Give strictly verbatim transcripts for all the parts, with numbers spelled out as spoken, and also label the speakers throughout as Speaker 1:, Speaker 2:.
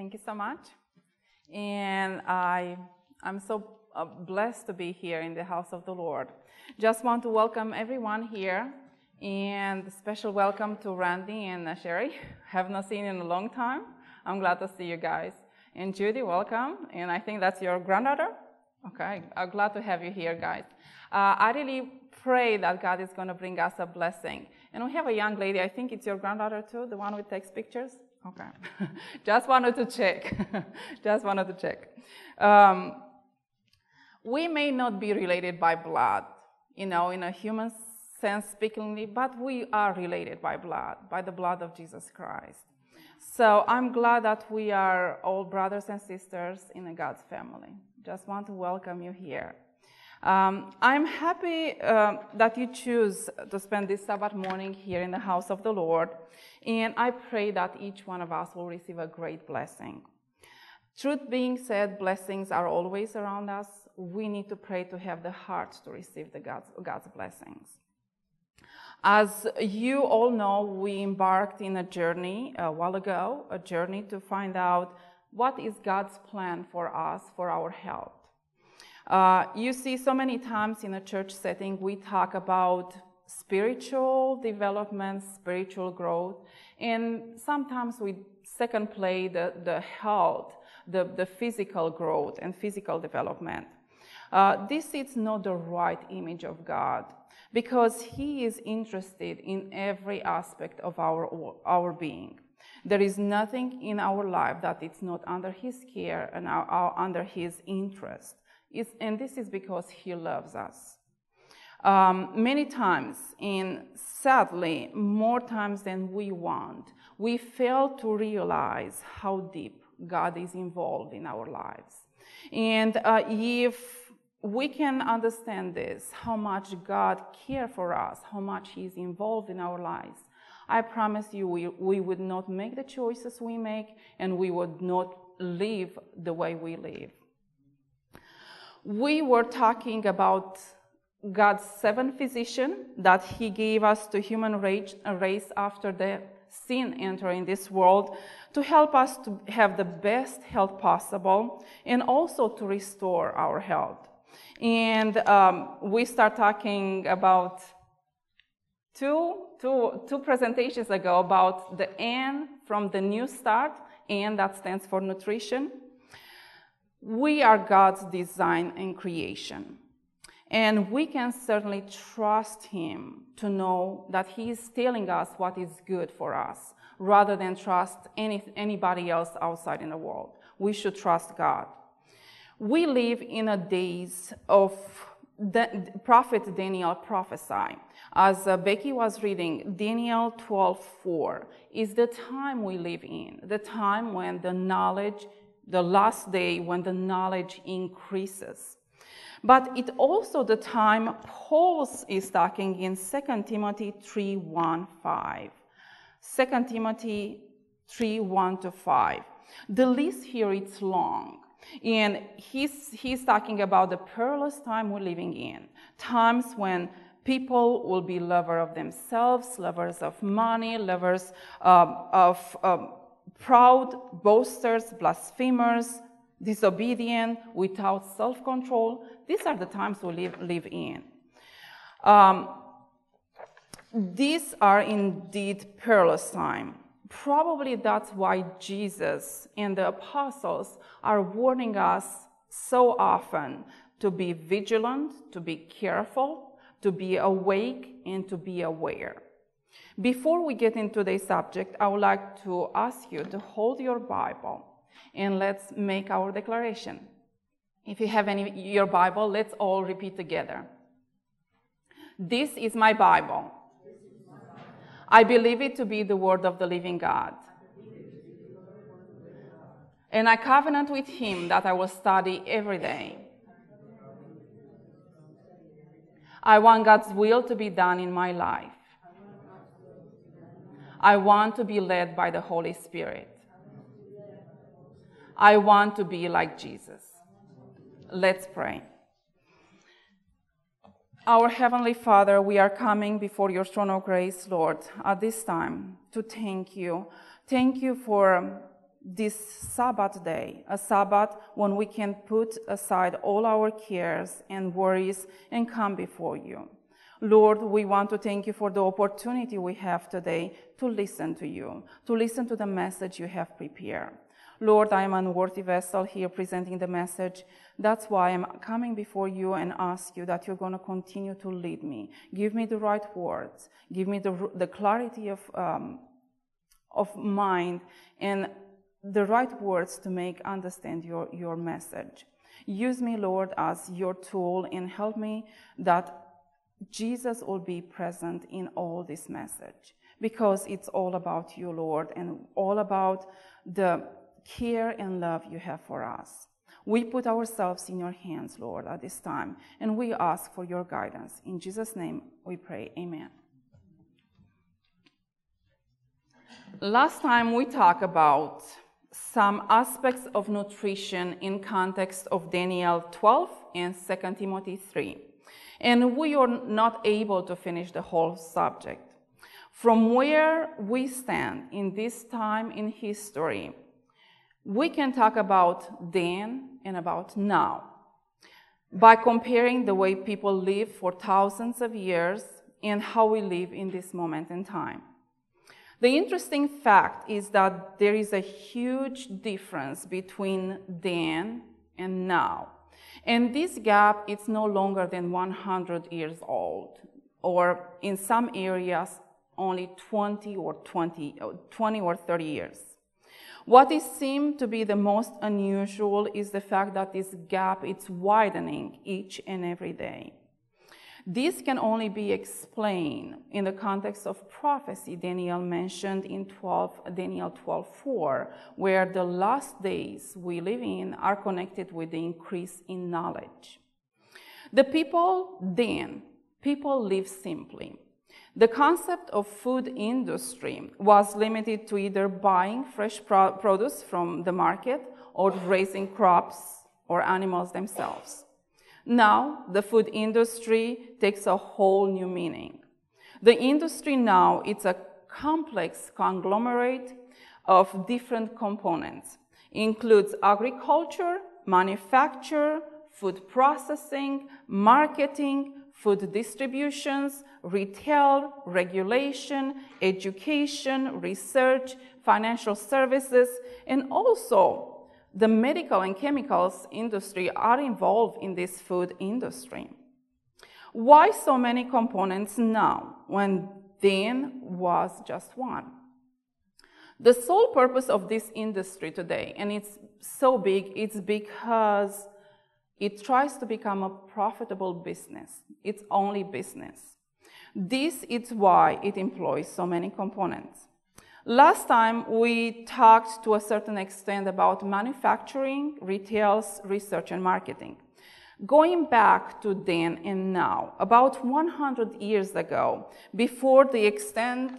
Speaker 1: Thank you so much. And I, I'm so uh, blessed to be here in the house of the Lord. Just want to welcome everyone here, and a special welcome to Randy and uh, Sherry. Have not seen in a long time. I'm glad to see you guys. And Judy, welcome. And I think that's your granddaughter. Okay, I'm glad to have you here, guys. Uh, I really pray that God is going to bring us a blessing. And we have a young lady, I think it's your granddaughter too, the one who takes pictures? Okay. Just wanted to check. Just wanted to check. Um, we may not be related by blood, you know, in a human sense speakingly, but we are related by blood, by the blood of Jesus Christ. So I'm glad that we are all brothers and sisters in God's family. Just want to welcome you here. Um, I'm happy uh, that you choose to spend this Sabbath morning here in the house of the Lord, and I pray that each one of us will receive a great blessing. Truth being said, blessings are always around us. We need to pray to have the heart to receive the God's, God's blessings. As you all know, we embarked in a journey a while ago, a journey to find out what is God's plan for us, for our health. Uh, you see, so many times in a church setting, we talk about spiritual development, spiritual growth, and sometimes we second play the, the health, the, the physical growth and physical development. Uh, this is not the right image of God, because He is interested in every aspect of our, our being. There is nothing in our life that is not under His care and our, our, under His interest. It's, and this is because He loves us. Um, many times, and sadly, more times than we want, we fail to realize how deep God is involved in our lives. And uh, if we can understand this, how much God cares for us, how much He is involved in our lives, I promise you we, we would not make the choices we make, and we would not live the way we live. We were talking about God's seventh physician that He gave us to human race after the sin entered in this world, to help us to have the best health possible and also to restore our health. And um, we start talking about two, two, two presentations ago about the N from the New Start, N that stands for nutrition. We are God's design and creation, and we can certainly trust Him to know that He is telling us what is good for us, rather than trust any, anybody else outside in the world. We should trust God. We live in a days of the prophet Daniel prophesy. As uh, Becky was reading, Daniel twelve four is the time we live in, the time when the knowledge the last day when the knowledge increases. But it also the time Paul is talking in Second Timothy three one to five. Second Timothy three one to five. The list here is long. And he's, he's talking about the perilous time we're living in. Times when people will be lovers of themselves, lovers of money, lovers um, of... Um, proud, boasters, blasphemers, disobedient, without self-control. These are the times we live, live in. Um, these are indeed perilous times. Probably that's why Jesus and the apostles are warning us so often to be vigilant, to be careful, to be awake, and to be aware. Before we get into the subject, I would like to ask you to hold your Bible and let's make our declaration. If you have any your Bible, let's all repeat together. This is my Bible. I believe it to be the word of the living God. And I covenant with Him that I will study every day. I want God's will to be done in my life. I want to be led by the Holy Spirit. I want to be like Jesus. Let's pray. Our Heavenly Father, we are coming before your throne of grace, Lord, at this time to thank you. Thank you for this Sabbath day, a Sabbath when we can put aside all our cares and worries and come before you. Lord, we want to thank you for the opportunity we have today to listen to you, to listen to the message you have prepared. Lord, I am an unworthy vessel here presenting the message. That's why I'm coming before you and ask you that you're going to continue to lead me. Give me the right words. Give me the, the clarity of, um, of mind and the right words to make understand your, your message. Use me, Lord, as your tool and help me that Jesus will be present in all this message, because it's all about you, Lord, and all about the care and love you have for us. We put ourselves in your hands, Lord, at this time, and we ask for your guidance. In Jesus' name we pray, amen. Last time we talked about some aspects of nutrition in context of Daniel twelve and Second Timothy three. And we are not able to finish the whole subject. From where we stand in this time in history, we can talk about then and about now by comparing the way people live for thousands of years and how we live in this moment in time. The interesting fact is that there is a huge difference between then and now. And this gap is no longer than one hundred years old, or in some areas only twenty or twenty, twenty or thirty years. What is seemed to be the most unusual is the fact that this gap is widening each and every day. This can only be explained in the context of prophecy Daniel mentioned in twelve, Daniel twelve four, where the last days we live in are connected with the increase in knowledge. The people then, people live simply. The concept of food industry was limited to either buying fresh pro- produce from the market or raising crops or animals themselves. Now, the food industry takes a whole new meaning. The industry now, it's a complex conglomerate of different components. It includes agriculture, manufacture, food processing, marketing, food distributions, retail, regulation, education, research, financial services, and also the medical and chemicals industry are involved in this food industry. Why so many components now, when then was just one? The sole purpose of this industry today, and it's so big, it's because it tries to become a profitable business. It's only business. This is why it employs so many components. Last time, we talked to a certain extent about manufacturing, retail, research, and marketing. Going back to then and now, about one hundred years ago, before the extent,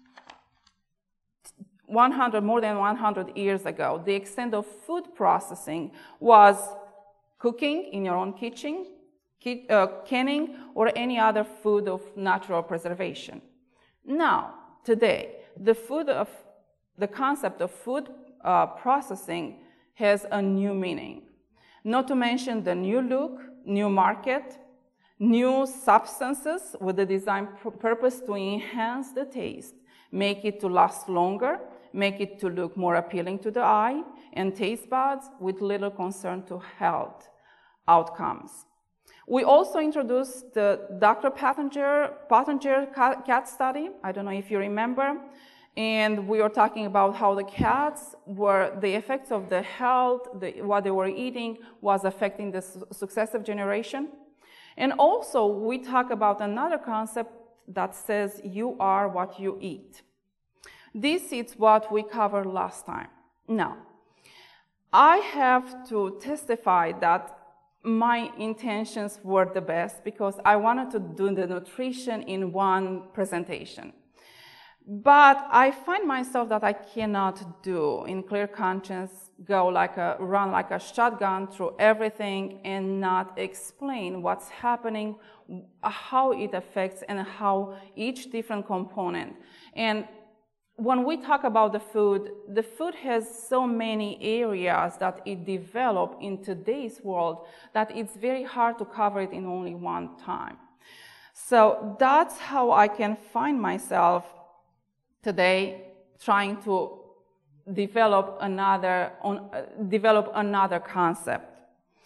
Speaker 1: one hundred, more than one hundred years ago, the extent of food processing was cooking in your own kitchen, uh, canning, or any other food of natural preservation. Now, today, the food of the concept of food uh, processing has a new meaning. Not to mention the new look, new market, new substances with the design purpose to enhance the taste, make it to last longer, make it to look more appealing to the eye and taste buds with little concern to health outcomes. We also introduced the Doctor Pottenger, Pottenger cat study. I don't know if you remember. And we were talking about how the cats were, the effects of the health, the, what they were eating was affecting the su- successive generation. And also, we talk about another concept that says you are what you eat. This is what we covered last time. Now, I have to testify that my intentions were the best because I wanted to do the nutrition in one presentation. But I find myself that I cannot do, in clear conscience, go like a, run like a shotgun through everything and not explain what's happening, how it affects, and how each different component. And when we talk about the food, the food has so many areas that it developed in today's world that it's very hard to cover it in only one time. So that's how I can find myself today trying to develop another, uh, develop another concept.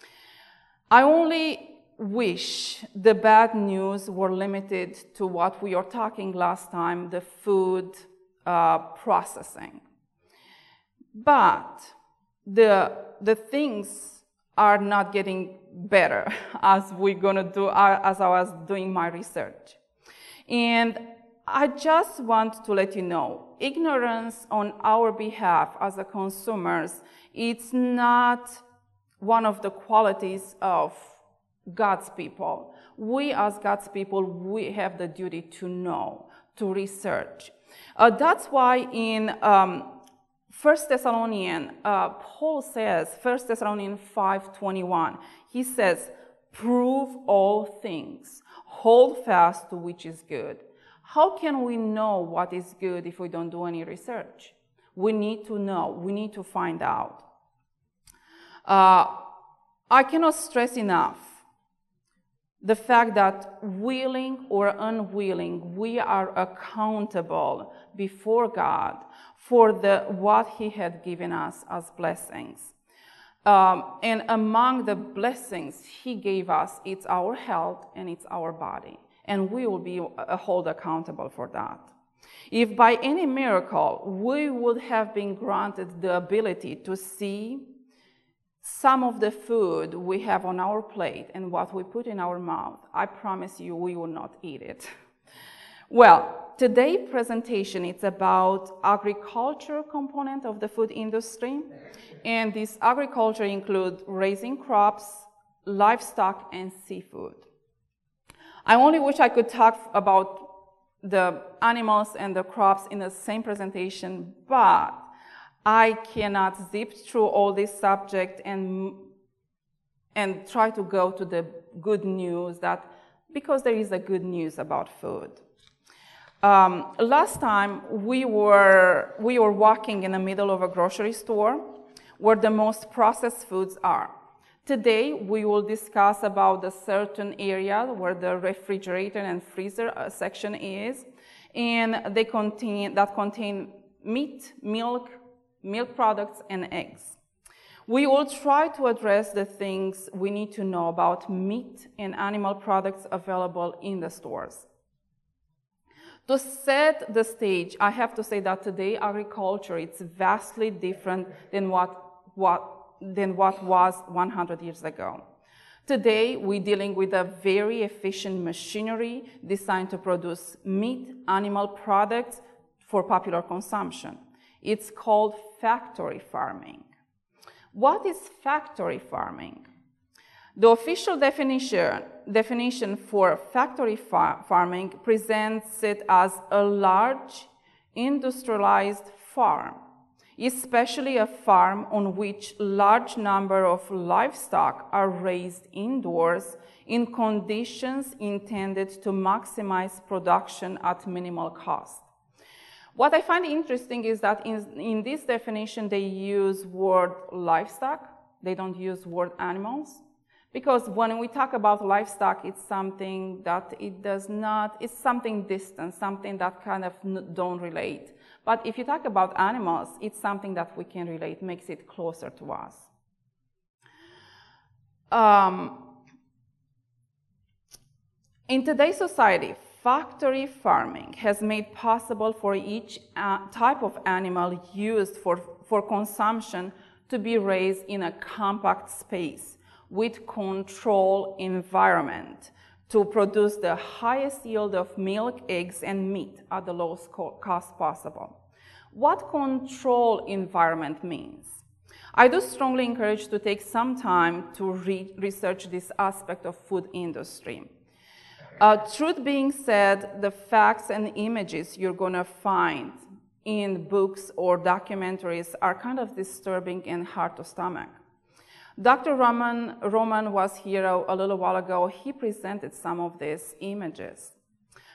Speaker 1: I only wish the bad news were limited to what we were talking last time, the food uh, processing. But the, the things are not getting better as we're gonna do, uh, as I was doing my research. And I just want to let you know, ignorance on our behalf as a consumers, it's not one of the qualities of God's people. We as God's people, we have the duty to know, to research. Uh, that's why in um, First Thessalonians, uh, Paul says, First Thessalonians five twenty-one, he says, prove all things, hold fast to which is good. How can we know what is good if we don't do any research? We need to know, we need to find out. Uh, I cannot stress enough the fact that willing or unwilling, we are accountable before God for the, what He had given us as blessings. Um, and among the blessings He gave us, it's our health and it's our body. And we will be held accountable for that. If by any miracle we would have been granted the ability to see some of the food we have on our plate and what we put in our mouth, I promise you we will not eat it. Well, today's presentation is about agriculture component of the food industry. And this agriculture includes raising crops, livestock, and seafood. I only wish I could talk about the animals and the crops in the same presentation, but I cannot zip through all this subject and, and try to go to the good news, that because there is a good news about food. Um, last time we were, we were walking in the middle of a grocery store where the most processed foods are. Today, we will discuss about the certain area where the refrigerator and freezer section is, and they contain, that contain meat, milk, milk products, and eggs. We will try to address the things we need to know about meat and animal products available in the stores. To set the stage, I have to say that today agriculture is vastly different than what, what than what was one hundred years ago. Today, we're dealing with a very efficient machinery designed to produce meat, animal products for popular consumption. It's called factory farming. What is factory farming? The official definition, definition for factory far farming presents it as a large industrialized farm, especially a farm on which large number of livestock are raised indoors in conditions intended to maximize production at minimal cost. What I find interesting is that in, in this definition they use word livestock, they don't use word animals, because when we talk about livestock, it's something that it does not, it's something distant, something that kind of don't relate. But if you talk about animals, it's something that we can relate, makes it closer to us. Um, in today's society, factory farming has made possible for each uh, type of animal used for, for consumption to be raised in a compact space with controlled environment to produce the highest yield of milk, eggs, and meat at the lowest cost possible. What control environment means? I do strongly encourage to take some time to re research this aspect of food industry. Uh, truth being said, the facts and images you're gonna find in books or documentaries are kind of disturbing and hard to stomach. Doctor Roman, Roman was here a, a little while ago. He presented some of these images.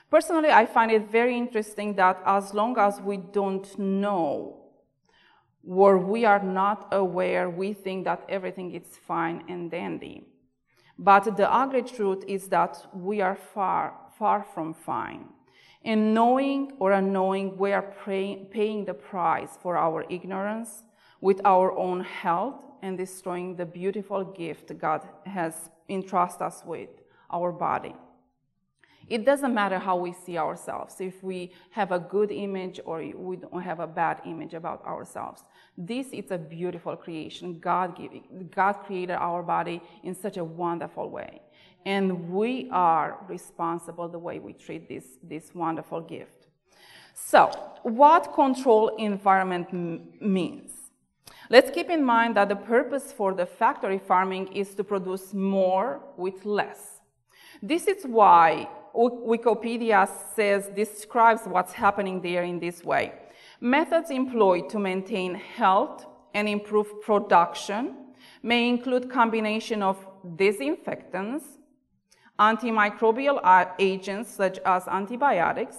Speaker 1: Personally, I find it very interesting that as long as we don't know, or we are not aware, we think that everything is fine and dandy. But the ugly truth is that we are far, far from fine. And knowing or unknowing, we are pay, paying the price for our ignorance with our own health and destroying the beautiful gift God has entrusted us with, our body. It doesn't matter how we see ourselves, if we have a good image or we don't have a bad image about ourselves. This is a beautiful creation. God, gave, God created our body in such a wonderful way. And we are responsible the way we treat this, this wonderful gift. So, what controlled environment m- means? Let's keep in mind that the purpose for the factory farming is to produce more with less. This is why Wikipedia says, describes what's happening there in this way. Methods employed to maintain health and improve production may include combination of disinfectants, antimicrobial agents such as antibiotics,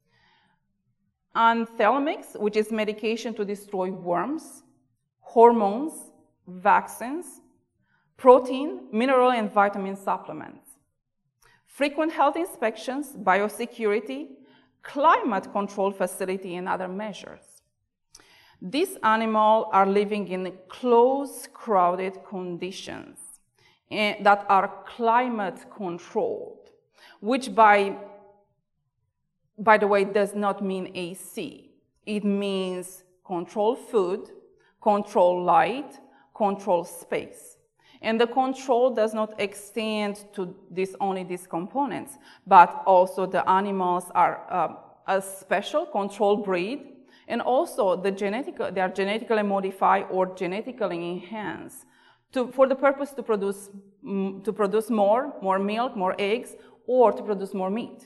Speaker 1: anthelmintics, which is medication to destroy worms, hormones, vaccines, protein, mineral and vitamin supplements, frequent health inspections, biosecurity, climate control facility, and other measures. These animals are living in close, crowded conditions that are climate controlled, which by, by the way, does not mean A C. It means control food, control light, control space. And the control does not extend to this, only these components, but also the animals are uh, a special control breed, and also the genetic, they are genetically modified or genetically enhanced to, for the purpose to produce, mm, to produce more, more milk, more eggs, or to produce more meat.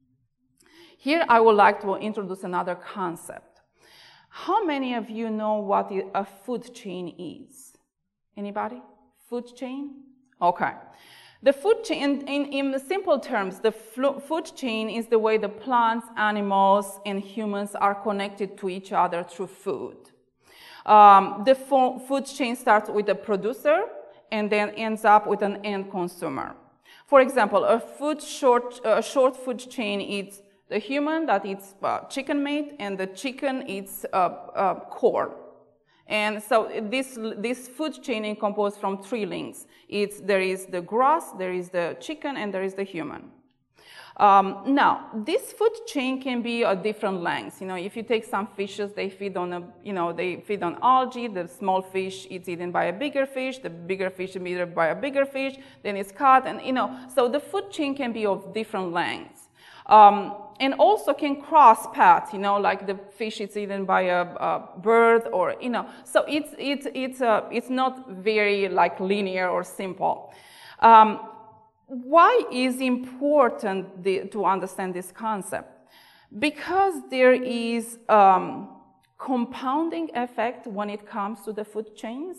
Speaker 1: Here I would like to introduce another concept. How many of you know what a food chain is? Anybody? Food chain? Okay. The food chain, in, in simple terms, the food chain is the way the plants, animals, and humans are connected to each other through food. Um, the fo- food chain starts with a producer and then ends up with an end consumer. For example, a food short, uh, short food chain eats the human that eats uh, chicken meat, and the chicken eats uh, uh, corn. And so this, this food chain is composed from three links. It's, there is the grass, there is the chicken, and there is the human. Um, now, this food chain can be at different lengths. You know, if you take some fishes, they feed on a, you know, they feed on algae. The small fish is eaten by a bigger fish. The bigger fish is eaten by a bigger fish. Then it's caught, and you know, so the food chain can be of different lengths. Um, and also can cross paths, you know, like the fish is eaten by a, a bird, or, you know, so it's, it's, it's, uh, it's not very like linear or simple. Um, why is important the, to understand this concept? Because there is um, compounding effect when it comes to the food chains.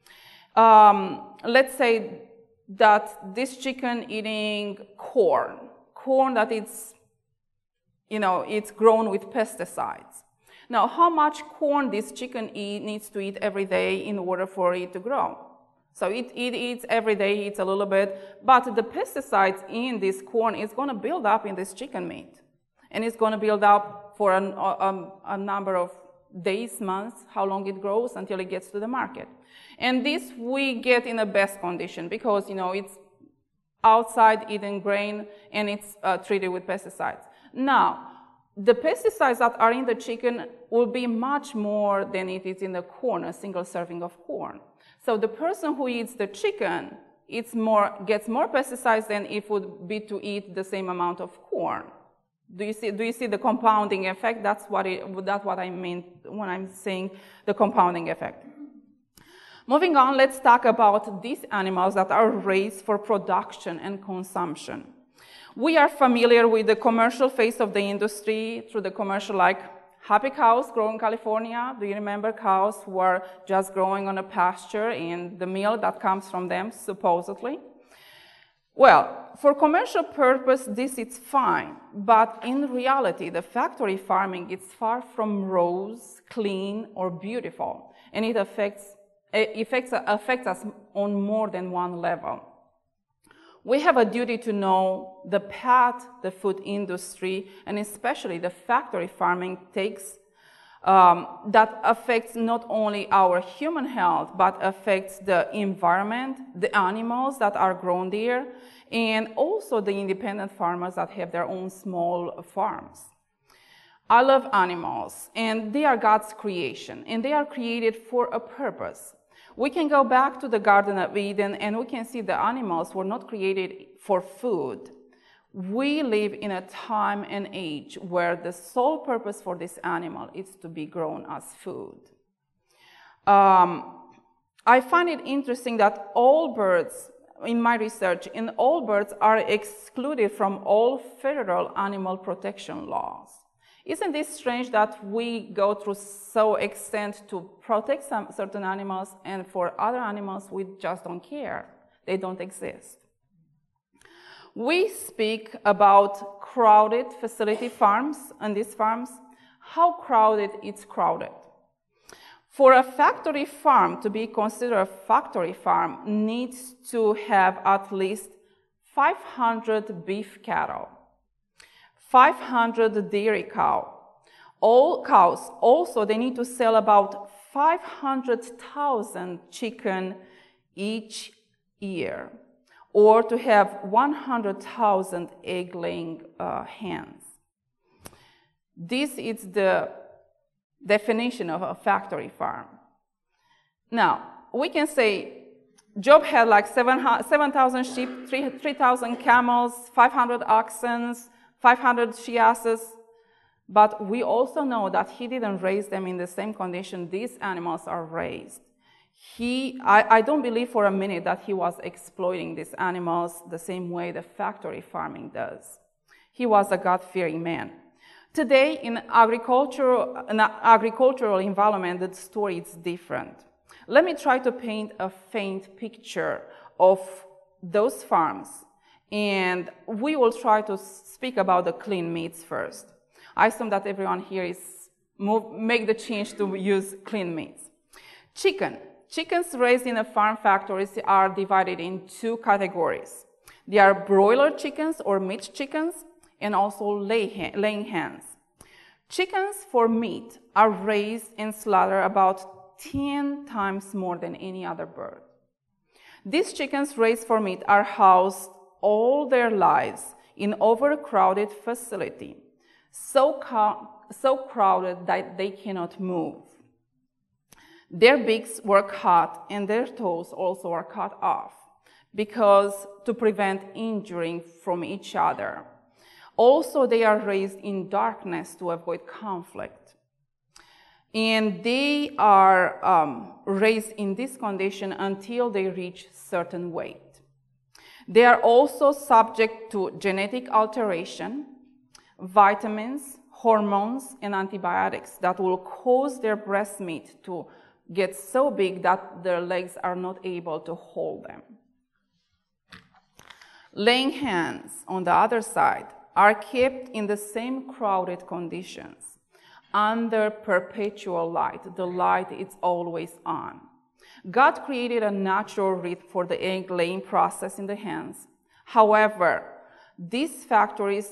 Speaker 1: Um, let's say that this chicken eating corn, corn that it's, you know, it's grown with pesticides. Now, how much corn this chicken eat, needs to eat every day in order for it to grow? So it, it eats every day, eats a little bit, but the pesticides in this corn is going to build up in this chicken meat. And it's going to build up for an, a, a number of days, months, how long it grows until it gets to the market. And this we get in the best condition because, you know, it's outside eating grain and it's uh, treated with pesticides. Now, the pesticides that are in the chicken will be much more than it is in the corn, a single serving of corn. So the person who eats the chicken eats more, gets more pesticides than if it would be to eat the same amount of corn. Do you see, do you see the compounding effect? That's what, it, that's what I mean when I'm saying the compounding effect. Moving on, let's talk about these animals that are raised for production and consumption. We are familiar with the commercial phase of the industry through the commercial like happy cows grown in California. Do you remember cows who are just growing on a pasture and the milk that comes from them, supposedly? Well, for commercial purpose, this is fine, but in reality, the factory farming is far from rose, clean, or beautiful, and it affects, it affects, affects us on more than one level. We have a duty to know the path the food industry, and especially the factory farming, takes um, that affects not only our human health, but affects the environment, the animals that are grown there, and also the independent farmers that have their own small farms. I love animals, and they are God's creation, and they are created for a purpose. We can go back to the Garden of Eden, and we can see the animals were not created for food. We live in a time and age where the sole purpose for this animal is to be grown as food. Um, I find it interesting that all birds, in my research, in all birds are excluded from all federal animal protection laws. Isn't this strange that we go through so extent to protect some certain animals, and for other animals we just don't care? They don't exist. We speak about crowded facility farms, and these farms, how crowded it's crowded. For a factory farm to be considered a factory farm needs to have at least five hundred beef cattle, five hundred dairy cow. All cows, also they need to sell about five hundred thousand chicken each year, or to have one hundred thousand egg-laying uh, hens. This is the definition of a factory farm. Now, we can say Job had like seven thousand sheep, three thousand camels, five hundred oxen, five hundred she-asses, but we also know that he didn't raise them in the same condition these animals are raised. He, I, I don't believe for a minute that he was exploiting these animals the same way the factory farming does. He was a God-fearing man. Today, in agricultural, in an agricultural environment, the story is different. Let me try to paint a faint picture of those farms, and we will try to speak about the clean meats first. I assume that everyone here is move, make the change to use clean meats. Chicken. Chickens raised in a farm factories are divided in two categories. They are broiler chickens or meat chickens, and also lay, laying hens. Chickens for meat are raised and slaughtered about ten times more than any other bird. These chickens raised for meat are housed all their lives in overcrowded facility, so, so crowded that they cannot move. Their beaks were cut and their toes also are cut off because to prevent injuring from each other. Also, they are raised in darkness to avoid conflict. And they are um, raised in this condition until they reach certain weight. They are also subject to genetic alteration, vitamins, hormones, and antibiotics that will cause their breast meat to get so big that their legs are not able to hold them. Laying hens, on the other side, are kept in the same crowded conditions, under perpetual light. The light is always on. God created a natural rhythm for the egg-laying process in the hens. However, these factories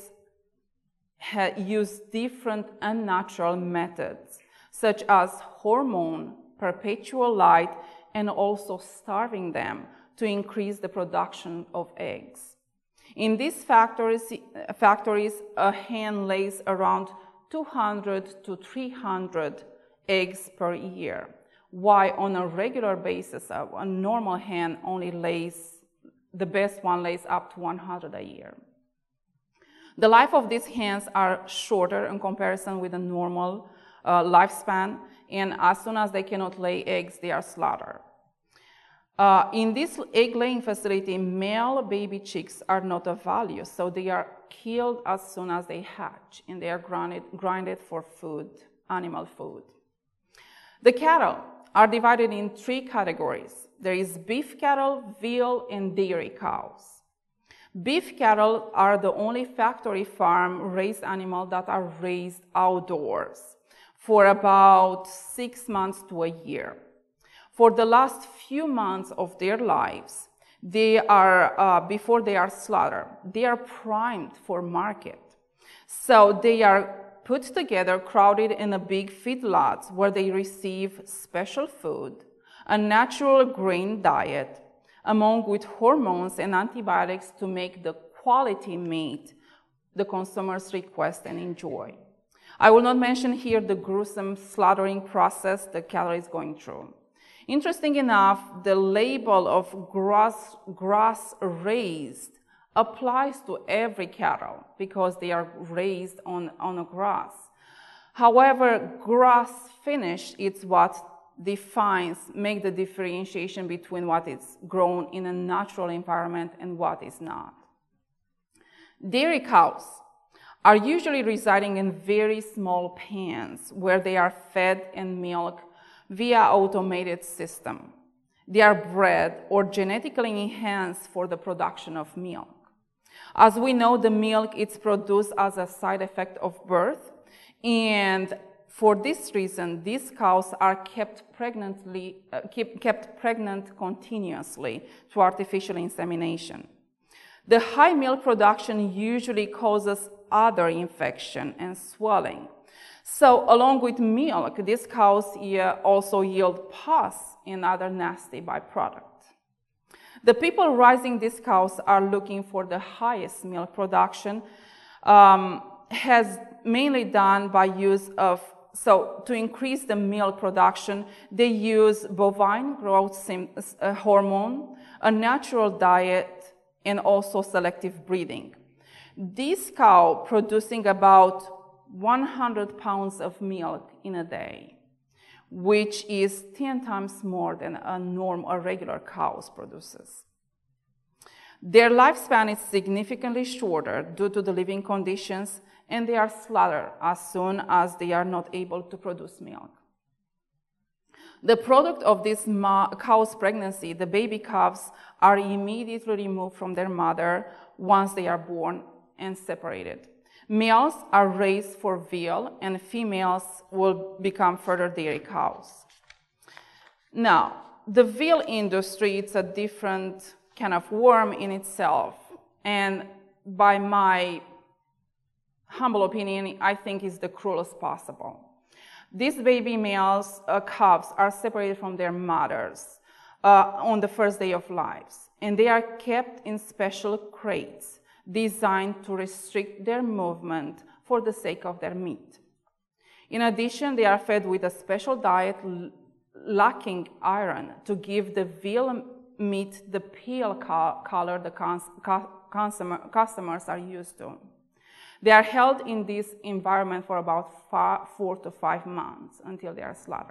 Speaker 1: use different unnatural methods, such as hormone, perpetual light, and also starving them to increase the production of eggs. In these factories, factories, a hen lays around two hundred to three hundred eggs per year, while on a regular basis, a normal hen only lays, the best one lays up to one hundred a year. The life of these hens are shorter in comparison with a normal uh, lifespan, and as soon as they cannot lay eggs, they are slaughtered. Uh, in this egg-laying facility, male baby chicks are not of value, so they are killed as soon as they hatch, and they are grinded, grinded for food, animal food. The cattle are divided in three categories. There is beef cattle, veal, and dairy cows. Beef cattle are the only factory farm raised animals that are raised outdoors for about six months to a year. For the last few months of their lives, they are, uh, before they are slaughtered, they are primed for market. So they are put together, crowded in a big feedlots where they receive special food, a natural grain diet, along with hormones and antibiotics to make the quality meat the consumers request and enjoy. I will not mention here the gruesome slaughtering process the cattle is going through. Interesting enough, the label of grass, grass raised applies to every cattle because they are raised on, on a grass. However, grass finished is what defines, make the differentiation between what is grown in a natural environment and what is not. Dairy cows are usually residing in very small pens where they are fed and milked via automated system. They are bred or genetically enhanced for the production of milk. As we know, the milk is produced as a side effect of birth, and for this reason, these cows are kept pregnantly, uh, keep, kept pregnant continuously through artificial insemination. The high milk production usually causes other infection and swelling. So along with milk, these cows also yield pus and other nasty byproducts. The people raising these cows are looking for the highest milk production, um, has mainly done by use of, so to increase the milk production, they use bovine growth uh, hormone, a natural diet, and also selective breeding. This cow producing about one hundred pounds of milk in a day, which is ten times more than a normal or regular cow produces. Their lifespan is significantly shorter due to the living conditions, and they are slaughtered as soon as they are not able to produce milk. The product of this cow's pregnancy, the baby calves, are immediately removed from their mother once they are born and separated. Males are raised for veal, and females will become further dairy cows. Now, the veal industry, it's a different kind of worm in itself, and by my humble opinion, I think is the cruelest possible. These baby males, uh, calves, are separated from their mothers uh, on the first day of lives, and they are kept in special crates designed to restrict their movement for the sake of their meat. In addition, they are fed with a special diet lacking iron to give the veal meat the pale color the cons consumer customers are used to. They are held in this environment for about five, four to five months until they are slaughtered.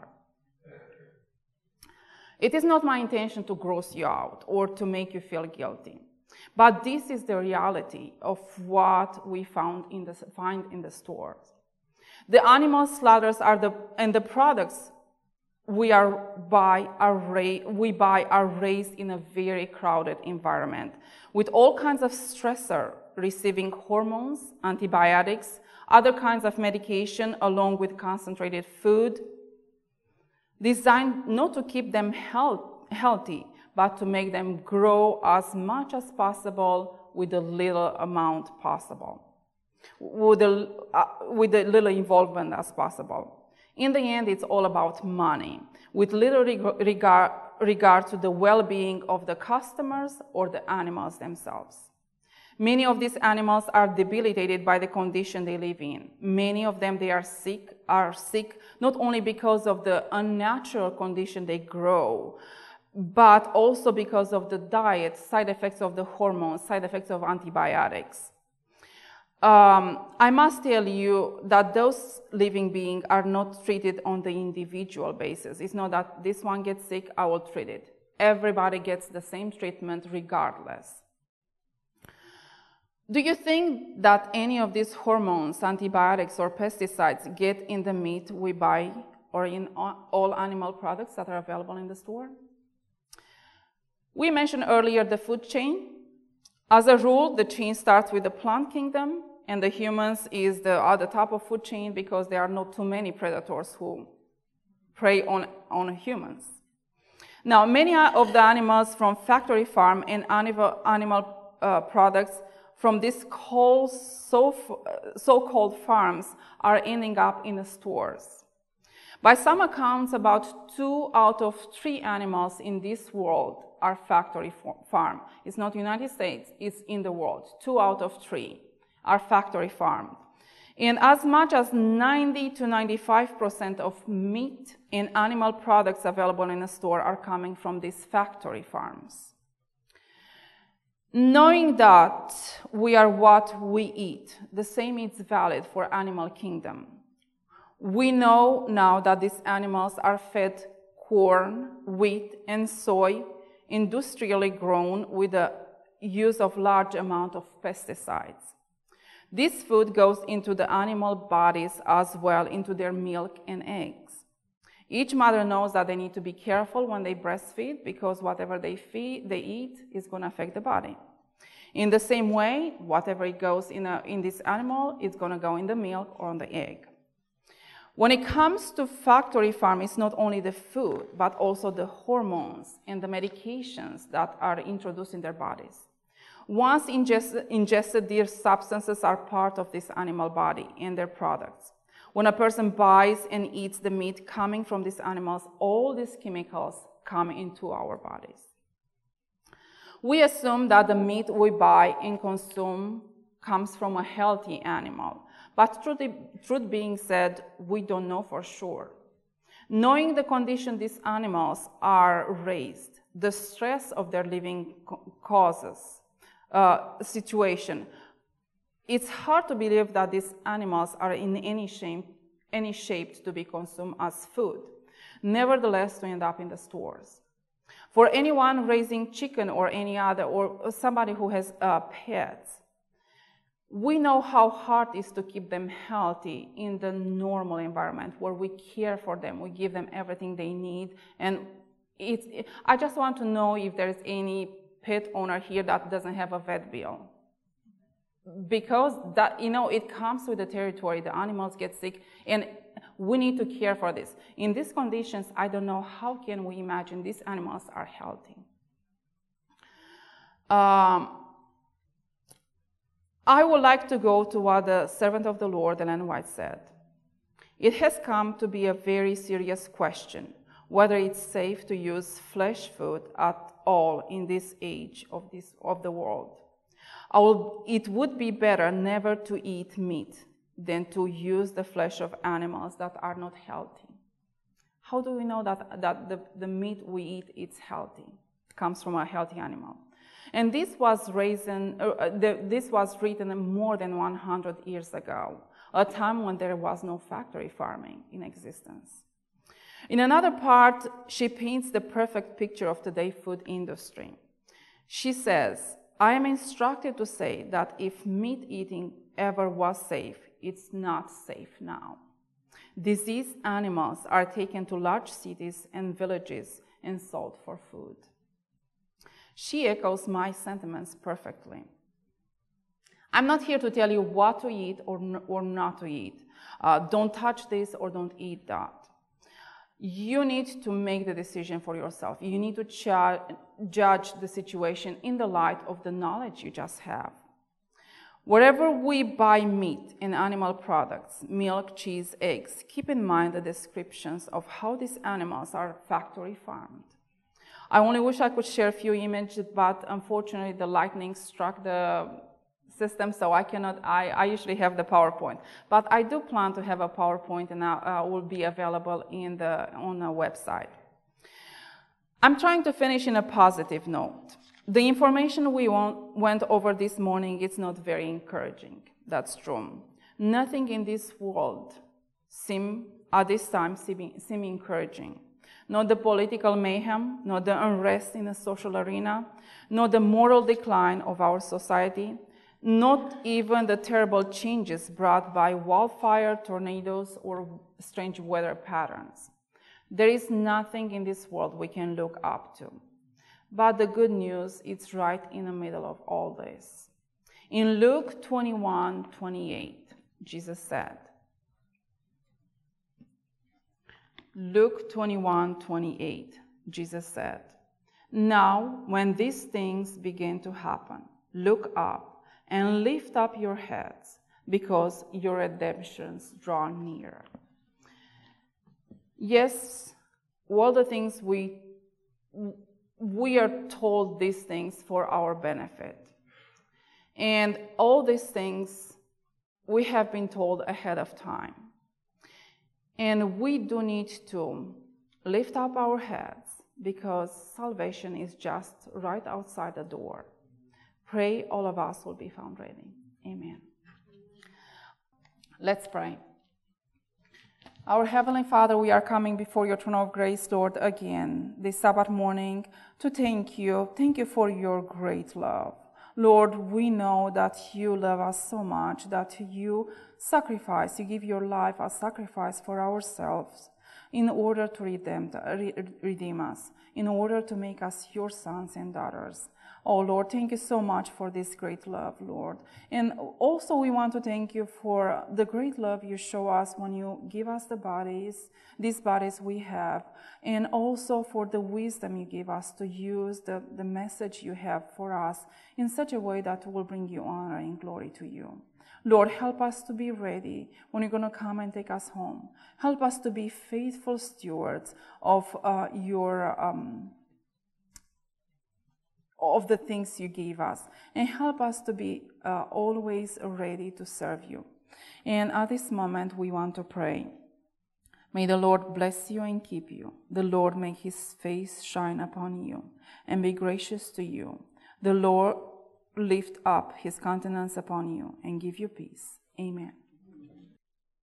Speaker 1: It is not my intention to gross you out or to make you feel guilty, but this is the reality of what we found in the, find in the stores. The animal slaughters are the, and the products we, are buy are we buy are raised in a very crowded environment with all kinds of stressor, receiving hormones, antibiotics, other kinds of medication, along with concentrated food, designed not to keep them health, healthy, but to make them grow as much as possible with the little amount possible, with the, uh, with the little involvement as possible. In the end, it's all about money, with little regard, regard to the well-being of the customers or the animals themselves. Many of these animals are debilitated by the condition they live in. Many of them, they are sick, are sick not only because of the unnatural condition they grow, but also because of the diet, side effects of the hormones, side effects of antibiotics. Um, I must tell you that those living beings are not treated on the individual basis. It's not that this one gets sick, I will treat it. Everybody gets the same treatment regardless. Do you think that any of these hormones, antibiotics, or pesticides get in the meat we buy or in all animal products that are available in the store? We mentioned earlier the food chain. As a rule, the chain starts with the plant kingdom, and the humans is the, at the top of food chain because there are not too many predators who prey on, on humans. Now, many of the animals from factory farm and animal, animal uh, products from these so, so-called farms are ending up in the stores. By some accounts, about two out of three animals in this world are factory farm. It's not United States, it's in the world. Two out of three are factory farmed. And as much as ninety to ninety-five percent of meat and animal products available in a store are coming from these factory farms. Knowing that we are what we eat, the same is valid for animal kingdom. We know now that these animals are fed corn, wheat, and soy, industrially grown with the use of large amount of pesticides. This food goes into the animal bodies as well, into their milk and eggs. Each mother knows that they need to be careful when they breastfeed because whatever they feed, they eat is going to affect the body. In the same way, whatever it goes in, a, in this animal, it's going to go in the milk or on the egg. When it comes to factory farm, it's not only the food, but also the hormones and the medications that are introduced in their bodies. Once ingested, ingested, these substances are part of this animal body and their products. When a person buys and eats the meat coming from these animals, all these chemicals come into our bodies. We assume that the meat we buy and consume comes from a healthy animal. But truth, truth being said, we don't know for sure. Knowing the condition these animals are raised, the stress of their living causes, uh, situation, it's hard to believe that these animals are in any shape, any shape to be consumed as food. Nevertheless, to end up in the stores. For anyone raising chicken or any other, or somebody who has uh, pets, we know how hard it is to keep them healthy in the normal environment where we care for them, we give them everything they need. And it's, it, I just want to know if there's any pet owner here that doesn't have a vet bill. Because that, you know, it comes with the territory, the animals get sick, and we need to care for this. In these conditions, I don't know how can we imagine these animals are healthy. Um, I would like to go to what the servant of the Lord, Ellen White, said. It has come to be a very serious question whether it's safe to use flesh food at all in this age of, this, of the world. I will, it would be better never to eat meat than to use the flesh of animals that are not healthy. How do we know that, that the, the meat we eat is healthy? It comes from a healthy animal. And this was, raising, uh, the, this was written more than one hundred years ago, a time when there was no factory farming in existence. In another part, she paints the perfect picture of today's food industry. She says, I am instructed to say that if meat eating ever was safe, it's not safe now. Diseased animals are taken to large cities and villages and sold for food. She echoes my sentiments perfectly. I'm not here to tell you what to eat or, n- or not to eat. Uh, don't touch this or don't eat that. You need to make the decision for yourself. You need to ch- judge the situation in the light of the knowledge you just have. Wherever we buy meat and animal products, milk, cheese, eggs, keep in mind the descriptions of how these animals are factory farmed. I only wish I could share a few images, but unfortunately the lightning struck the system, so I cannot, I, I usually have the PowerPoint. But I do plan to have a PowerPoint, and I uh, will be available in the, on the website. I'm trying to finish in a positive note. The information we went over this morning is not very encouraging. That's true. Nothing in this world seem, at this time seem, seem encouraging. Not the political mayhem, not the unrest in the social arena, not the moral decline of our society, not even the terrible changes brought by wildfire, tornadoes, or strange weather patterns. There is nothing in this world we can look up to. But the good news is right in the middle of all this. In Luke twenty-one twenty-eight, Jesus said, Luke twenty-one twenty-eight, Jesus said, "Now, when these things begin to happen, look up and lift up your heads, because your redemptions draw near." Yes, all the things we we are told these things for our benefit. And all these things we have been told ahead of time. And we do need to lift up our heads, because salvation is just right outside the door. Pray all of us will be found ready. Amen. Let's pray. Our Heavenly Father, we are coming before your throne of grace, Lord, again this Sabbath morning to thank you. Thank you for your great love. Lord, we know that you love us so much, that you sacrifice, you give your life as sacrifice for ourselves in order to redeem, redeem us, in order to make us your sons and daughters. Oh, Lord, thank you so much for this great love, Lord. And also we want to thank you for the great love you show us when you give us the bodies, these bodies we have, and also for the wisdom you give us to use the, the message you have for us in such a way that will bring you honor and glory to you. Lord, help us to be ready when you're going to come and take us home. Help us to be faithful stewards of uh, your um, of the things you gave us, and help us to be uh, always ready to serve you. And at this moment, we want to pray. May the Lord bless you and keep you. The Lord make his face shine upon you and be gracious to you. The Lord lift up his countenance upon you and give you peace. Amen.